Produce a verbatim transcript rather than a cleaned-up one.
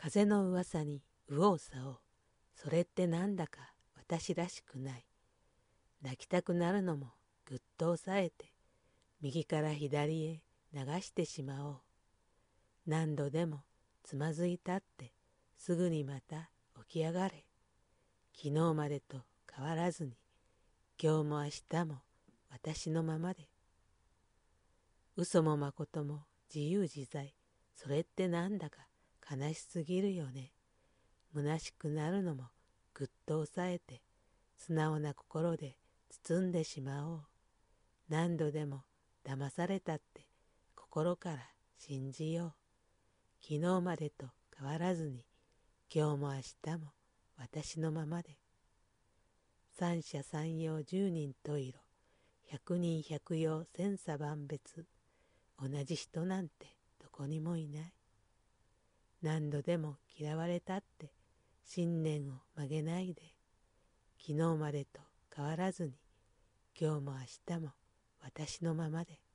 風の噂に右往左往。それってなんだか私らしくない。泣きたくなるのもぐっと押さえて、右から左へ流してしまおう。何度でもつまずいたってすぐにまた起き上がれ。昨日までと変わらずに、今日も明日も私のままで。嘘もまことも自由自在。それってなんだか悲しすぎるよね。虚しくなるのもぐっと押さえて、素直な心で包んでしまおう。何度でも騙されたって心から信じよう。昨日までと変わらずに、今日も明日も私のままで。三者三様十人十色、百人百様千差万別。同じ人なんてどこにもいない。何度でも嫌われたって信念を曲げないで。昨日までと変わらずに、今日も明日も私のままで。